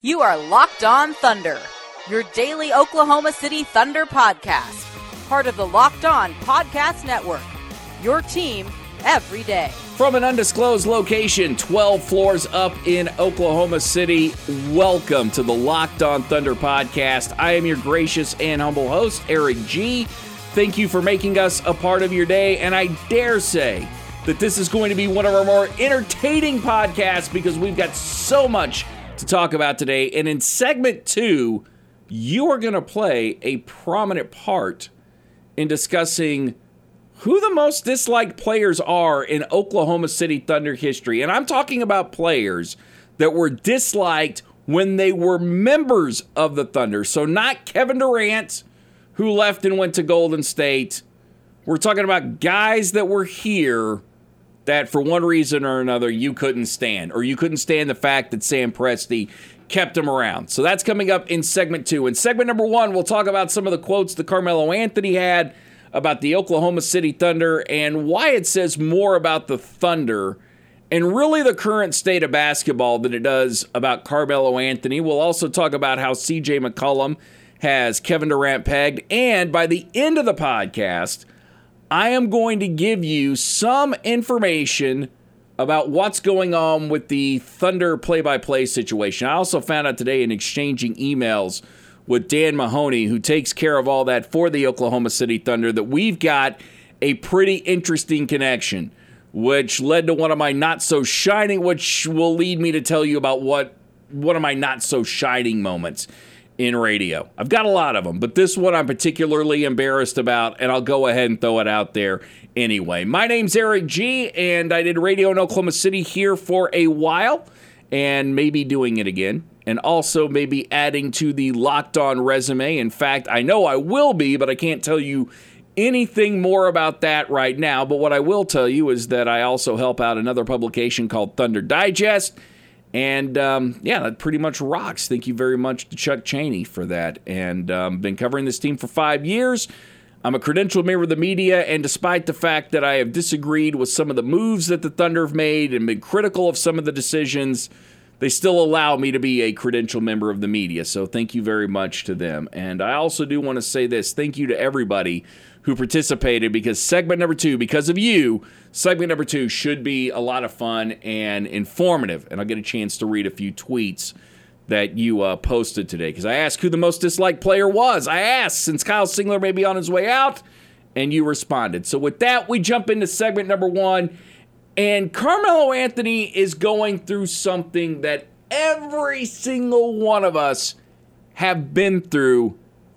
You are Locked On Thunder, your daily Oklahoma City Thunder podcast. Part of the Locked On Podcast Network, your team every day. From an undisclosed location, 12 floors up in Oklahoma City, welcome to the Locked On Thunder podcast. I am your gracious and humble host, Eric G. Thank you for making us a part of your day, and I dare say that this is going to be one of our more entertaining podcasts because we've got so much to talk about today. And in segment 2, you are going to play a prominent part in discussing who the most disliked players are in Oklahoma City Thunder history. And I'm talking about players that were disliked when they were members of the Thunder. So not Kevin Durant, who left and went to Golden State. We're talking about guys that were here that for one reason or another you couldn't stand, or you couldn't stand the fact that Sam Presti kept him around. So that's coming up in segment 2. In segment number 1, we'll talk about some of the quotes that Carmelo Anthony had about the Oklahoma City Thunder and why it says more about the Thunder and really the current state of basketball than it does about Carmelo Anthony. We'll also talk about how CJ McCollum has Kevin Durant pegged. And by the end of the podcast, I am going to give you some information about what's going on with the Thunder play-by-play situation. I also found out today in exchanging emails with Dan Mahoney, who takes care of all that for the Oklahoma City Thunder, that we've got a pretty interesting connection, which led to one of my not-so-shining, which will lead me to tell you about one of my not-so-shining moments in radio. I've got a lot of them, but this one I'm particularly embarrassed about, and I'll go ahead and throw it out there anyway. My name's Eric G., and I did radio in Oklahoma City here for a while, and maybe doing it again, and also maybe adding to the Locked On resume. In fact, I know I will be, but I can't tell you anything more about that right now. But what I will tell you is that I also help out another publication called Thunder Digest. And, that pretty much rocks. Thank you very much to Chuck Chaney for that. And been covering this team for 5 years. I'm a credentialed member of the media, and despite the fact that I have disagreed with some of the moves that the Thunder have made and been critical of some of the decisions, they still allow me to be a credentialed member of the media. So thank you very much to them. And I also do want to say this. Thank you to everybody who participated, because segment number 2, because of you, segment number 2 should be a lot of fun and informative. And I'll get a chance to read a few tweets that you posted today, because I asked who the most disliked player was. I asked, since Kyle Singler may be on his way out, and you responded. So with that, we jump into segment number 1. And Carmelo Anthony is going through something that every single one of us have been through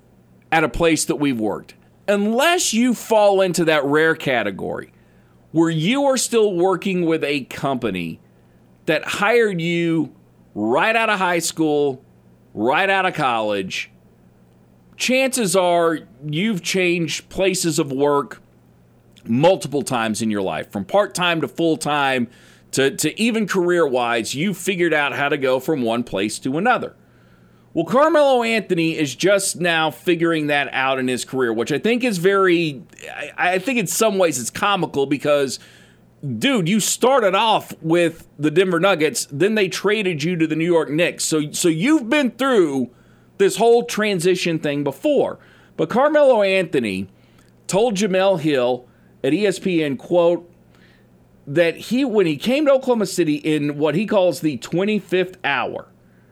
at a place that we've worked. Unless you fall into that rare category where you are still working with a company that hired you right out of high school, right out of college, chances are you've changed places of work multiple times in your life, from part-time to full-time to even career-wise. You've figured out how to go from one place to another. Well, Carmelo Anthony is just now figuring that out in his career, which I think is I think in some ways it's comical because, dude, you started off with the Denver Nuggets, then they traded you to the New York Knicks. So you've been through this whole transition thing before. But Carmelo Anthony told Jemele Hill at ESPN, quote, that when he came to Oklahoma City in what he calls the 25th hour,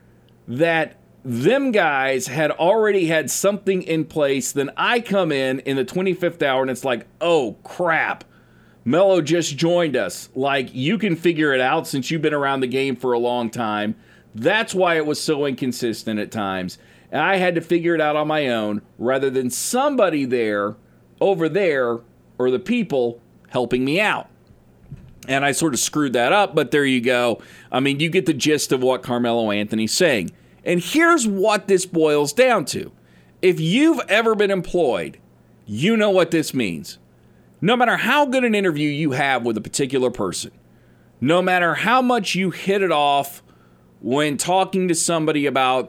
that them guys had already had something in place. Then I come in the 25th hour, and it's like, oh, crap. Melo just joined us. Like, you can figure it out since you've been around the game for a long time. That's why it was so inconsistent at times. And I had to figure it out on my own rather than somebody over there, or the people helping me out. And I sort of screwed that up, but there you go. I mean, you get the gist of what Carmelo Anthony's saying. And here's what this boils down to. If you've ever been employed, you know what this means. No matter how good an interview you have with a particular person, no matter how much you hit it off when talking to somebody about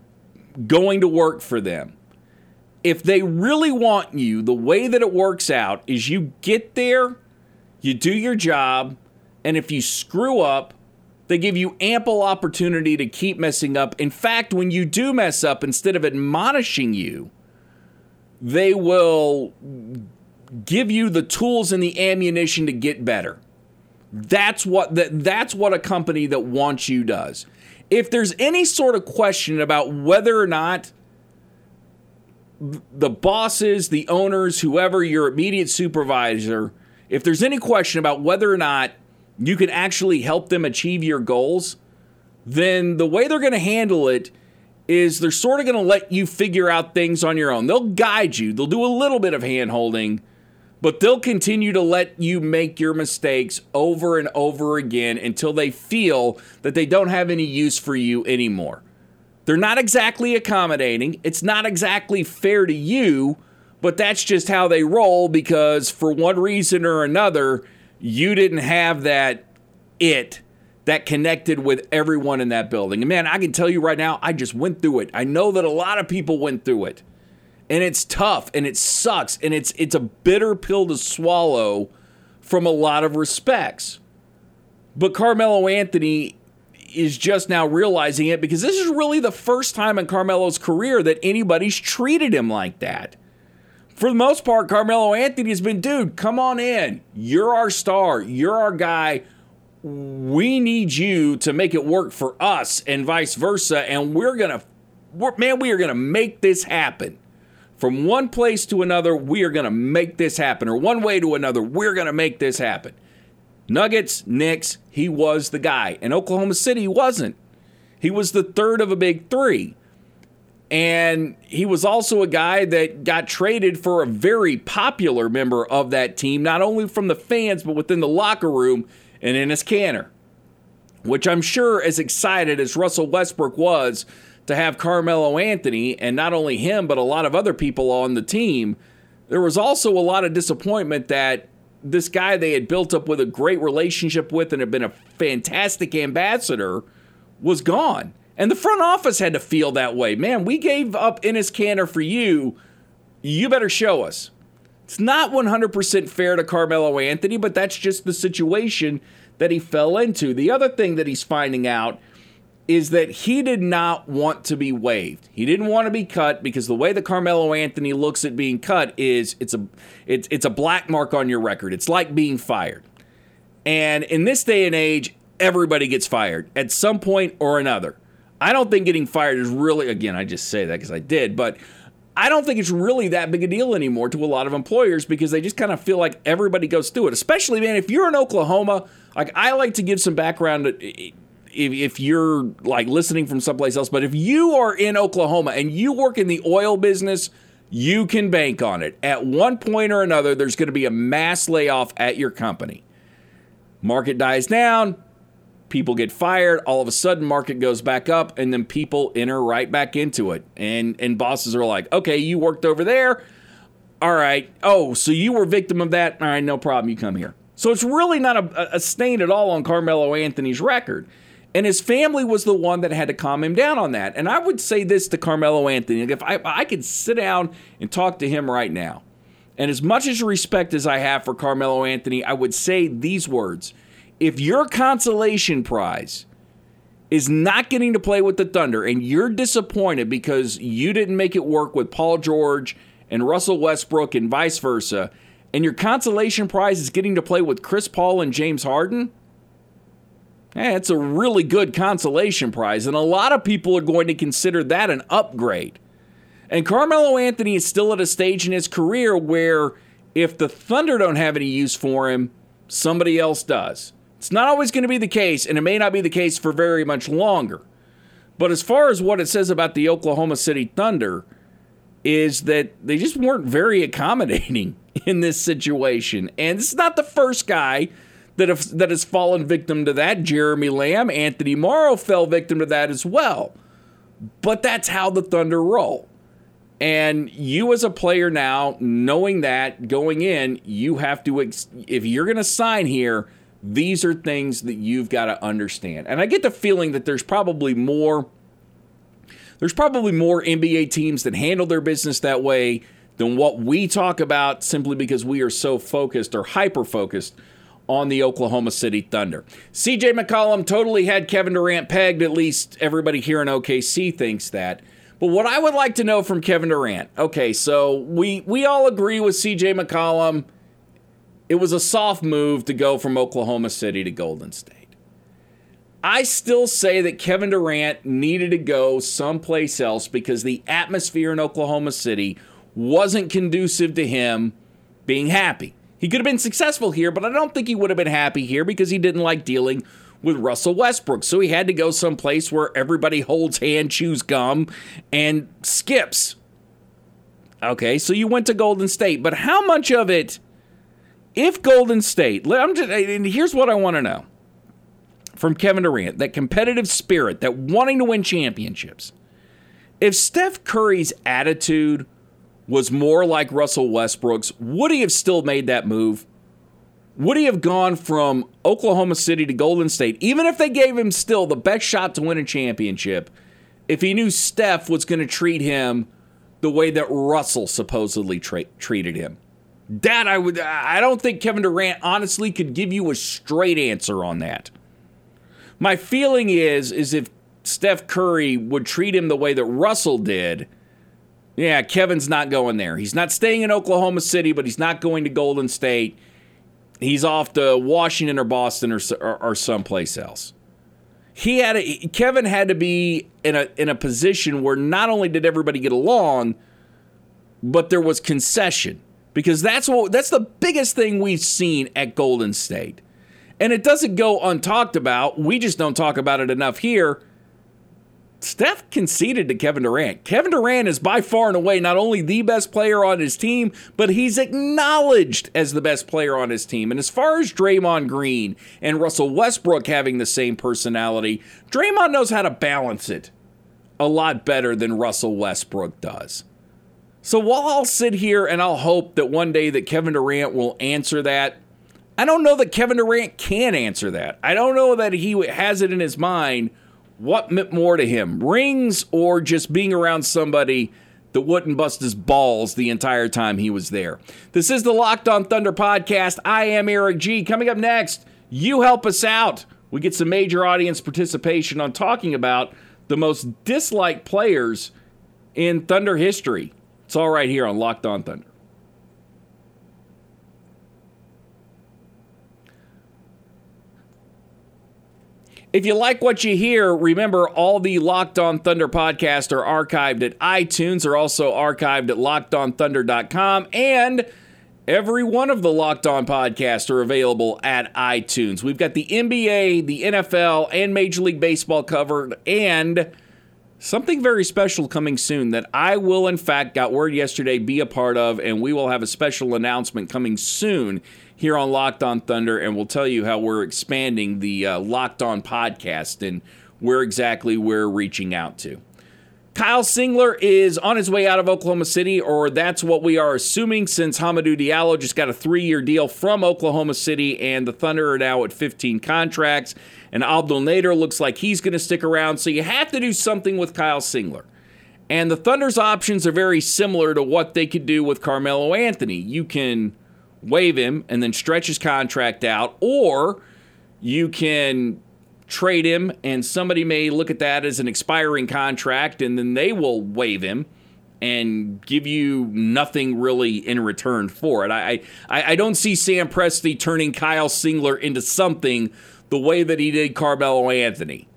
going to work for them, if they really want you, the way that it works out is you get there, you do your job, and if you screw up, They give you ample opportunity to keep messing up. In fact, when you do mess up, instead of admonishing you, they will give you the tools and the ammunition to get better. That's what a company that wants you does. If there's any sort of question about whether or not the bosses, the owners, whoever, your immediate supervisor, if there's any question about whether or not you can actually help them achieve your goals, then the way they're going to handle it is they're sort of going to let you figure out things on your own. They'll guide you. They'll do a little bit of hand-holding, but they'll continue to let you make your mistakes over and over again until they feel that they don't have any use for you anymore. They're not exactly accommodating. It's not exactly fair to you, but that's just how they roll because for one reason or another, you didn't have that connected with everyone in that building. And man, I can tell you right now, I just went through it. I know that a lot of people went through it. And it's tough, and it sucks, and it's a bitter pill to swallow from a lot of respects. But Carmelo Anthony is just now realizing it because this is really the first time in Carmelo's career that anybody's treated him like that. For the most part, Carmelo Anthony has been, dude, come on in. You're our star. You're our guy. We need you to make it work for us and vice versa. And we are going to make this happen. From one place to another, we are going to make this happen. Or one way to another, we're going to make this happen. Nuggets, Knicks, he was the guy. In Oklahoma City, he wasn't. He was the third of a big three. And he was also a guy that got traded for a very popular member of that team, not only from the fans, but within the locker room, and Enes Kanter. Which I'm sure, as excited as Russell Westbrook was to have Carmelo Anthony, and not only him, but a lot of other people on the team, there was also a lot of disappointment that this guy they had built up with a great relationship with and had been a fantastic ambassador was gone. And the front office had to feel that way. Man, we gave up Enes Kanter for you. You better show us. It's not 100% fair to Carmelo Anthony, but that's just the situation that he fell into. The other thing that he's finding out is that he did not want to be waived. He didn't want to be cut because the way that Carmelo Anthony looks at being cut is it's a black mark on your record. It's like being fired. And in this day and age, everybody gets fired at some point or another. I don't think getting fired is really, again, I just say that because I did, but I don't think it's really that big a deal anymore to a lot of employers because they just kind of feel like everybody goes through it. Especially, man, if you're in Oklahoma, like I like to give some background if you're like listening from someplace else, but if you are in Oklahoma and you work in the oil business, you can bank on it. At one point or another, there's going to be a mass layoff at your company. Market dies down. People get fired, all of a sudden market goes back up, and then people enter right back into it. And bosses are like, okay, you worked over there. All right. Oh, so you were a victim of that? All right, no problem. You come here. So it's really not a stain at all on Carmelo Anthony's record. And his family was the one that had to calm him down on that. And I would say this to Carmelo Anthony. If I could sit down and talk to him right now, and as much as respect as I have for Carmelo Anthony, I would say these words. If your consolation prize is not getting to play with the Thunder and you're disappointed because you didn't make it work with Paul George and Russell Westbrook and vice versa, and your consolation prize is getting to play with Chris Paul and James Harden, it's a really good consolation prize. And a lot of people are going to consider that an upgrade. And Carmelo Anthony is still at a stage in his career where if the Thunder don't have any use for him, somebody else does. It's not always going to be the case, and it may not be the case for very much longer. But as far as what it says about the Oklahoma City Thunder is that they just weren't very accommodating in this situation. And it's not the first guy that has fallen victim to that. Jeremy Lamb, Anthony Morrow fell victim to that as well. But that's how the Thunder roll. And you as a player now, knowing that, going in, you have to, if you're going to sign here, these are things that you've got to understand. And I get the feeling that there's probably more NBA teams that handle their business that way than what we talk about simply because we are so focused or hyper-focused on the Oklahoma City Thunder. CJ McCollum totally had Kevin Durant pegged. At least everybody here in OKC thinks that. But what I would like to know from Kevin Durant, okay, so we all agree with CJ McCollum. It was a soft move to go from Oklahoma City to Golden State. I still say that Kevin Durant needed to go someplace else because the atmosphere in Oklahoma City wasn't conducive to him being happy. He could have been successful here, but I don't think he would have been happy here because he didn't like dealing with Russell Westbrook. So he had to go someplace where everybody holds hand, chews gum, and skips. Okay, so you went to Golden State, but how much of it, if Golden State, and here's what I want to know from Kevin Durant, that competitive spirit, that wanting to win championships. If Steph Curry's attitude was more like Russell Westbrook's, would he have still made that move? Would he have gone from Oklahoma City to Golden State, even if they gave him still the best shot to win a championship, if he knew Steph was going to treat him the way that Russell supposedly treated him? That I don't think Kevin Durant honestly could give you a straight answer on that. My feeling is if Steph Curry would treat him the way that Russell did, yeah, Kevin's not going there. He's not staying in Oklahoma City, but he's not going to Golden State. He's off to Washington or Boston or someplace else. Kevin had to be in a position where not only did everybody get along, but there was concession. Because that's the biggest thing we've seen at Golden State. And it doesn't go untalked about. We just don't talk about it enough here. Steph conceded to Kevin Durant. Kevin Durant is by far and away not only the best player on his team, but he's acknowledged as the best player on his team. And as far as Draymond Green and Russell Westbrook having the same personality, Draymond knows how to balance it a lot better than Russell Westbrook does. So while I'll sit here and I'll hope that one day that Kevin Durant will answer that, I don't know that Kevin Durant can answer that. I don't know that he has it in his mind what meant more to him, rings or just being around somebody that wouldn't bust his balls the entire time he was there. This is the Locked On Thunder podcast. I am Eric G. Coming up next, you help us out. We get some major audience participation on talking about the most disliked players in Thunder history. It's all right here on Locked On Thunder. If you like what you hear, remember all the Locked On Thunder podcasts are archived at iTunes. They're also archived at LockedOnThunder.com. And every one of the Locked On podcasts are available at iTunes. We've got the NBA, the NFL, and Major League Baseball covered. And something very special coming soon that I will, in fact, got word yesterday, be a part of. And we will have a special announcement coming soon here on Locked On Thunder, and we'll tell you how we're expanding the Locked On podcast and where exactly we're reaching out to. Kyle Singler is on his way out of Oklahoma City, or that's what we are assuming, since Hamidou Diallo just got a 3-year deal from Oklahoma City, and the Thunder are now at 15 contracts, and Abdel Nader looks like he's going to stick around, so you have to do something with Kyle Singler. And the Thunder's options are very similar to what they could do with Carmelo Anthony. You can waive him and then stretch his contract out, or you can trade him and somebody may look at that as an expiring contract and then they will waive him and give you nothing really in return for it. I don't see Sam Presti turning Kyle Singler into something the way that he did Carmelo Anthony.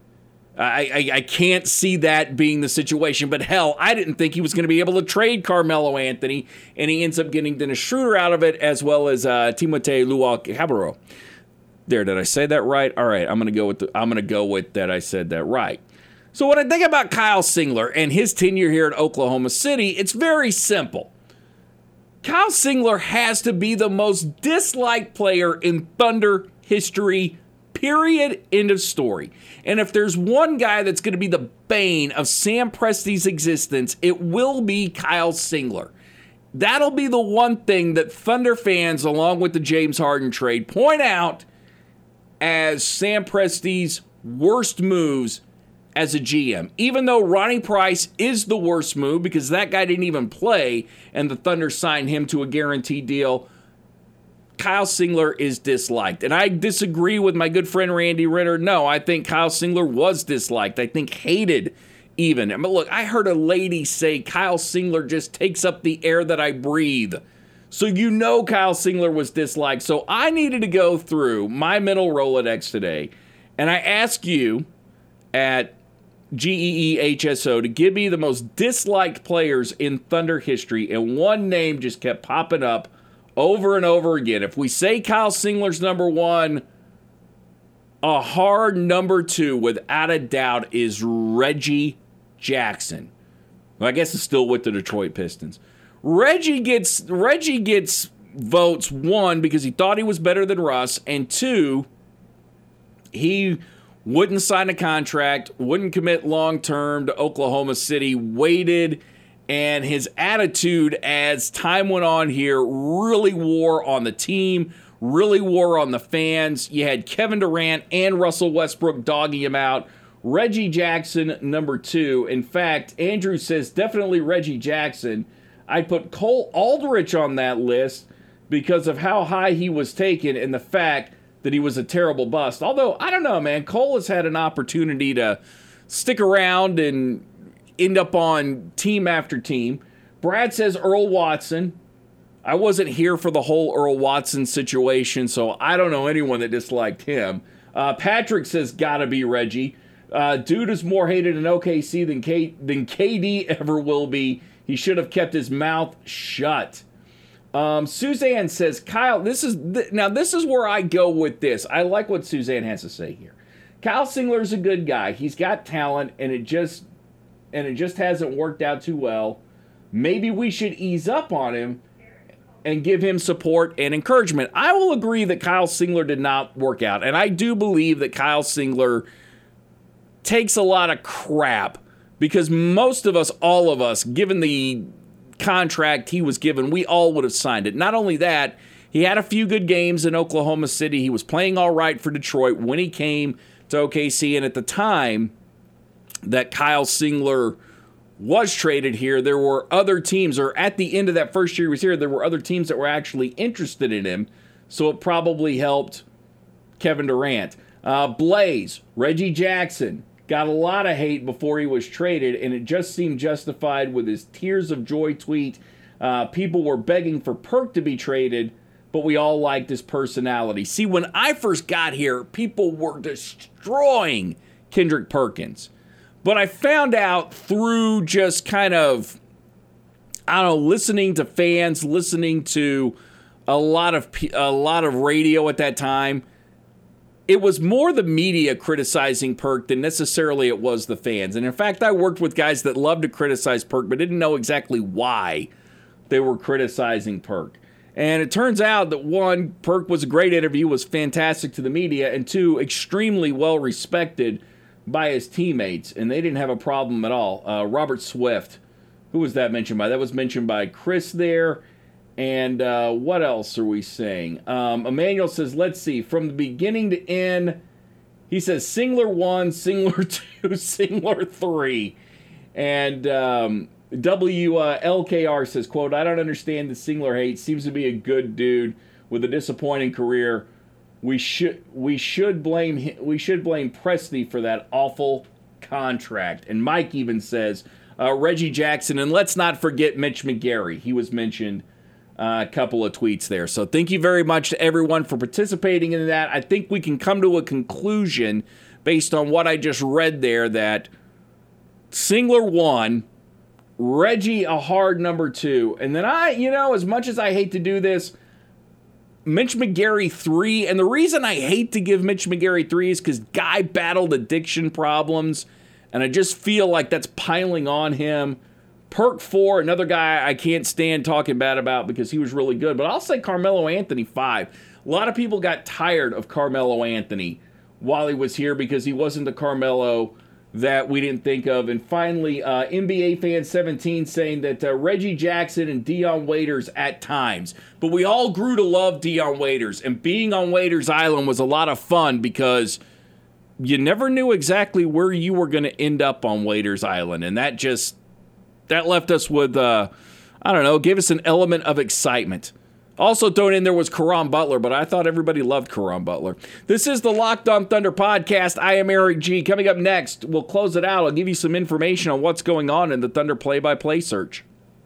I can't see that being the situation, but hell, I didn't think he was going to be able to trade Carmelo Anthony, and he ends up getting Dennis Schroeder out of it, as well as Timothé Luwawu-Cabarrot. There, did I say that right? All right, I'm going to go with that I said that right. So when I think about Kyle Singler and his tenure here at Oklahoma City, it's very simple. Kyle Singler has to be the most disliked player in Thunder history, period, end of story. And if there's one guy that's going to be the bane of Sam Presti's existence, it will be Kyle Singler. That'll be the one thing that Thunder fans, along with the James Harden trade, point out as Sam Presti's worst moves as a GM. Even though Ronnie Price is the worst move because that guy didn't even play and the Thunder signed him to a guaranteed deal, Kyle Singler is disliked. And I disagree with my good friend Randy Ritter. No, I think Kyle Singler was disliked. I think hated even. But look, I heard a lady say Kyle Singler just takes up the air that I breathe. So you know Kyle Singler was disliked. So I needed to go through my mental Rolodex today. And I ask you at GEEHSO to give me the most disliked players in Thunder history. And one name just kept popping up over and over again. If we say Kyle Singler's number one, a hard number two, without a doubt, is Reggie Jackson. Well, I guess it's still with the Detroit Pistons. Reggie gets votes, one, because he thought he was better than Russ, and two, he wouldn't sign a contract, wouldn't commit long-term to Oklahoma City, waited, and his attitude as time went on here really wore on the team, really wore on the fans. You had Kevin Durant and Russell Westbrook dogging him out. Reggie Jackson, number two. In fact, Andrew says definitely Reggie Jackson. I'd put Cole Aldrich on that list because of how high he was taken and the fact that he was a terrible bust. Although, I don't know, man. Cole has had an opportunity to stick around and end up on team after team. Brad says Earl Watson. I wasn't here for the whole Earl Watson situation, so I don't know anyone that disliked him. Patrick says gotta be Reggie. Dude is more hated in OKC than KD ever will be. He should have kept his mouth shut. Suzanne says, Kyle, this is where I go with this. I like what Suzanne has to say here. Kyle Singler's a good guy. He's got talent, and it just hasn't worked out too well. Maybe we should ease up on him and give him support and encouragement. I will agree that Kyle Singler did not work out, and I do believe that Kyle Singler takes a lot of crap because most of us, all of us, given the contract he was given, we all would have signed it. Not only that, he had a few good games in Oklahoma City. He was playing all right for Detroit when he came to OKC, and at the time that Kyle Singler was traded here, there were other teams, or at the end of that first year he was here, there were other teams that were actually interested in him, so it probably helped Kevin Durant. Blaze, Reggie Jackson, got a lot of hate before he was traded, and it just seemed justified with his tears of joy tweet. People were begging for Perk to be traded, but we all liked his personality. See, when I first got here, people were destroying Kendrick Perkins. But I found out through just kind of, I don't know, listening to fans, listening to a lot of radio at that time, it was more the media criticizing Perk than necessarily it was the fans. And in fact, I worked with guys that loved to criticize Perk but didn't know exactly why they were criticizing Perk. And it turns out that one, Perk was a great interview, was fantastic to the media, and two, extremely well respected by his teammates, and they didn't have a problem at all. Robert Swift, who was that mentioned by? That was mentioned by Chris there. And what else are we saying? Emmanuel says, let's see, from the beginning to end, he says Singler 1, Singler 2, Singler 3. And WLKR says, quote, I don't understand the Singler hate. Seems to be a good dude with a disappointing career. We should blame Presti for that awful contract. And Mike even says Reggie Jackson, and let's not forget Mitch McGary. He was mentioned a couple of tweets there. So thank you very much to everyone for participating in that. I think we can come to a conclusion based on what I just read there that Singler 1, Reggie a hard number 2, and then as much as I hate to do this, Mitch McGary 3, and the reason I hate to give Mitch McGary 3 is because guy battled addiction problems, and I just feel like that's piling on him. Perk 4, another guy I can't stand talking bad about because he was really good, but I'll say Carmelo Anthony 5. A lot of people got tired of Carmelo Anthony while he was here because he wasn't the Carmelo that we didn't think of. And finally, NBA Fan 17 saying that Reggie Jackson and Dion Waiters at times. But we all grew to love Dion Waiters, and being on Waiters Island was a lot of fun because you never knew exactly where you were going to end up on Waiters Island, and that left us with, gave us an element of excitement Also thrown in there was Caron Butler, but I thought everybody loved Caron Butler. This is the Locked On Thunder podcast. I am Eric G. Coming up next, we'll close it out. I'll give you some information on what's going on in the Thunder play-by-play search.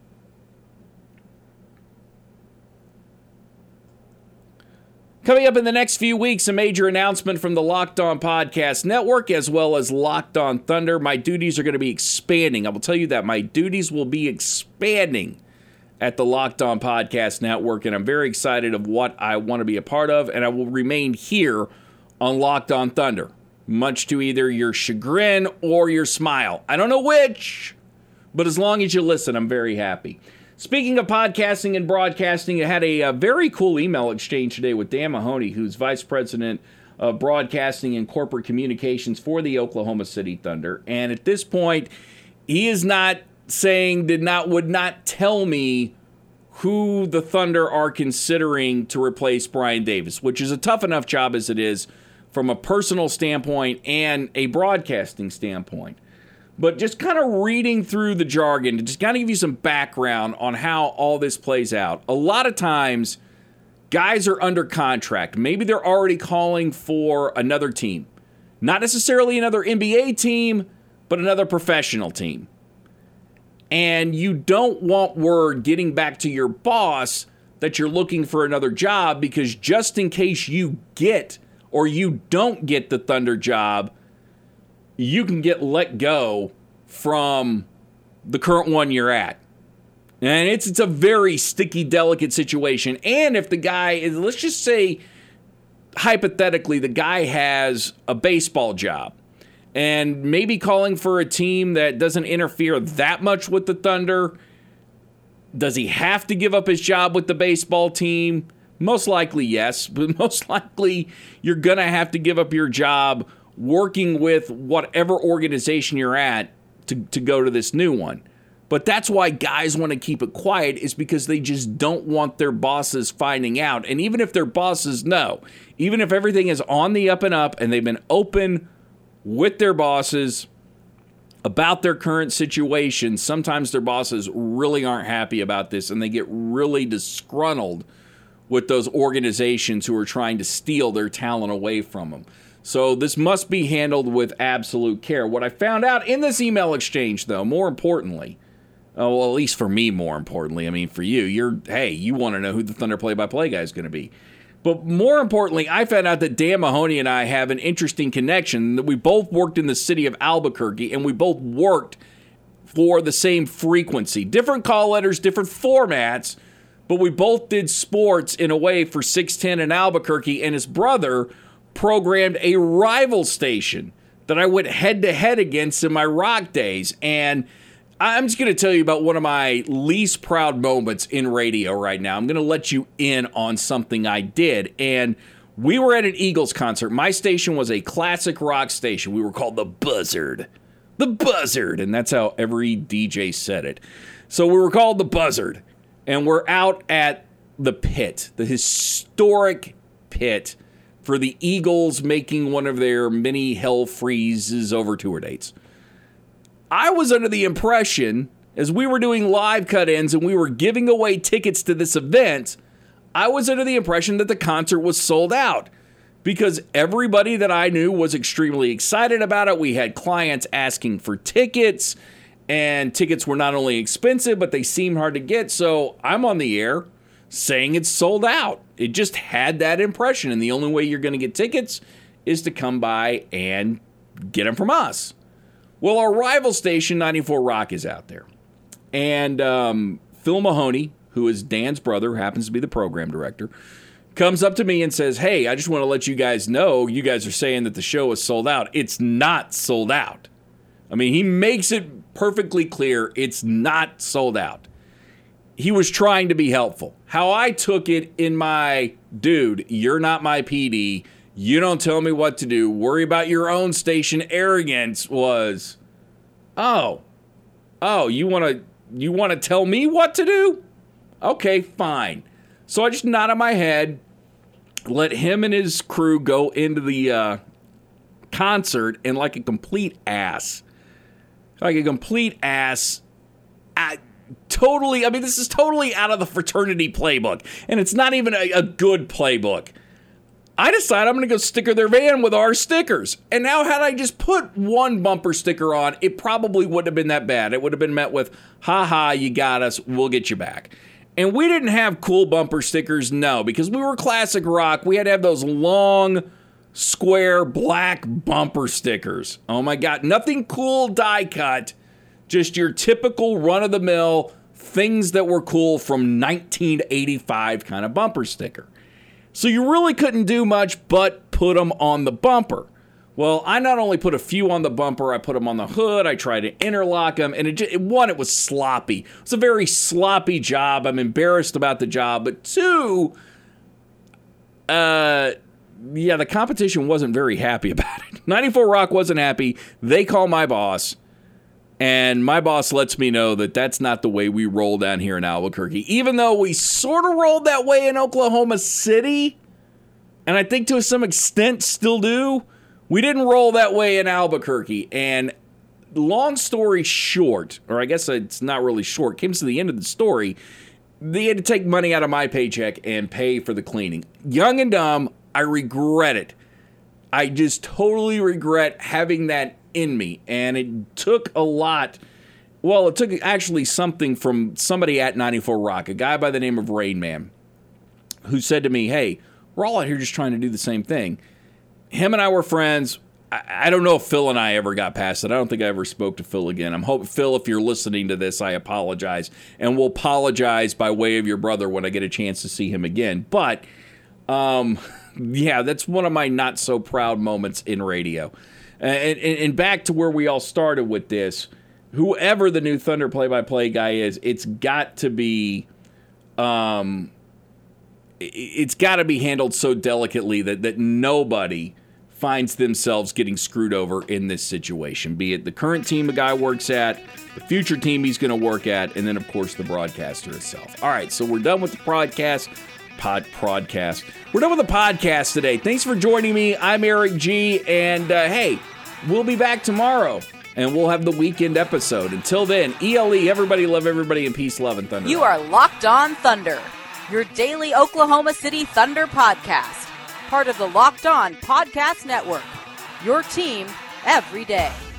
Coming up in the next few weeks, a major announcement from the Locked On Podcast Network as well as Locked On Thunder. My duties are going to be expanding. I will tell you that my duties will be expanding at the Locked On Podcast Network, and I'm very excited of what I want to be a part of, and I will remain here on Locked On Thunder, much to either your chagrin or your smile. I don't know which, but as long as you listen, I'm very happy. Speaking of podcasting and broadcasting, I had a very cool email exchange today with Dan Mahoney, who's Vice President of Broadcasting and Corporate Communications for the Oklahoma City Thunder. And at this point, he is not saying, would not tell me who the Thunder are considering to replace Brian Davis, which is a tough enough job as it is from a personal standpoint and a broadcasting standpoint. But just kind of reading through the jargon to just kind of give you some background on how all this plays out. A lot of times, guys are under contract. Maybe they're already calling for another team. Not necessarily another NBA team, but another professional team. And you don't want word getting back to your boss that you're looking for another job, because just in case you get or you don't get the Thunder job, you can get let go from the current one you're at. And it's a very sticky, delicate situation. And if the guy is, let's just say, hypothetically, the guy has a baseball job and maybe calling for a team that doesn't interfere that much with the Thunder, does he have to give up his job with the baseball team? Most likely, yes. But most likely, you're going to have to give up your job working with whatever organization you're at to go to this new one. But that's why guys want to keep it quiet, is because they just don't want their bosses finding out. And even if their bosses know, even if everything is on the up and up and they've been open with their bosses about their current situation, sometimes their bosses really aren't happy about this and they get really disgruntled with those organizations who are trying to steal their talent away from them. So this must be handled with absolute care. What I found out in this email exchange, though, more importantly, well, at least for me, more importantly, I mean, for you, you want to know who the Thunder play-by-play guy is going to be. But more importantly, I found out that Dan Mahoney and I have an interesting connection, that we both worked in the city of Albuquerque, and we both worked for the same frequency. Different call letters, different formats, but we both did sports in a way for 610 in Albuquerque, and his brother programmed a rival station that I went head-to-head against in my rock days. And I'm just going to tell you about one of my least proud moments in radio right now. I'm going to let you in on something I did. And we were at an Eagles concert. My station was a classic rock station. We were called the Buzzard. The Buzzard. And that's how every DJ said it. So we were called the Buzzard. And we're out at the pit, the historic pit, for the Eagles making one of their many Hell Freezes over tour dates. I was under the impression, as we were doing live cut-ins and we were giving away tickets to this event, I was under the impression that the concert was sold out, because everybody that I knew was extremely excited about it. We had clients asking for tickets, and tickets were not only expensive, but they seemed hard to get. So I'm on the air saying it's sold out. It just had that impression, and the only way you're going to get tickets is to come by and get them from us. Well, our rival station, 94 Rock, is out there. And Phil Mahoney, who is Dan's brother, happens to be the program director, comes up to me and says, "Hey, I just want to let you guys know, you guys are saying that the show is sold out. It's not sold out." I mean, he makes it perfectly clear it's not sold out. He was trying to be helpful. How I took it in my, dude, you're not my PD. You don't tell me what to do. Worry about your own station arrogance was, oh, you want to tell me what to do? Okay, fine. So I just nodded my head, let him and his crew go into the concert, and like a complete ass, totally, this is totally out of the fraternity playbook, and it's not even a good playbook. I decided I'm going to go sticker their van with our stickers. And now had I just put one bumper sticker on, it probably wouldn't have been that bad. It would have been met with, ha, you got us, we'll get you back. And we didn't have cool bumper stickers, no, because we were classic rock. We had to have those long, square, black bumper stickers. Oh my God, nothing cool die cut, just your typical run-of-the-mill things that were cool from 1985 kind of bumper sticker. So you really couldn't do much but put them on the bumper. Well, I not only put a few on the bumper, I put them on the hood, I tried to interlock them, and it was sloppy. It was a very sloppy job. I'm embarrassed about the job. But two, the competition wasn't very happy about it. 94 Rock wasn't happy. They call my boss, and my boss lets me know that that's not the way we roll down here in Albuquerque. Even though we sort of rolled that way in Oklahoma City, and I think to some extent still do, we didn't roll that way in Albuquerque. And long story short, or I guess it's not really short, came to the end of the story, they had to take money out of my paycheck and pay for the cleaning. Young and dumb, I regret it. I just totally regret having that in me, and it took a lot. Well, it took actually something from somebody at 94 Rock, a guy by the name of Rain Man, who said to me, hey, we're all out here just trying to do the same thing. Him and I were friends. I don't know if Phil and I ever got past it. I don't think I ever spoke to Phil again. I'm hoping, Phil, if you're listening to this, I apologize, and will apologize by way of your brother when I get a chance to see him again. But, that's one of my not so proud moments in radio. And back to where we all started with this, whoever the new Thunder play-by-play guy is, it's got to be handled so delicately that nobody finds themselves getting screwed over in this situation, be it the current team the guy works at, the future team he's going to work at, and then, of course, the broadcaster itself. All right, so we're done with the podcast. We're done with the podcast today. Thanks for joining me. I'm Eric G. And hey, we'll be back tomorrow, and we'll have the weekend episode. Until then, ELE, everybody love everybody, and peace, love, and thunder. You are Locked On Thunder, your daily Oklahoma City Thunder podcast. Part of the Locked On Podcast Network, your team every day.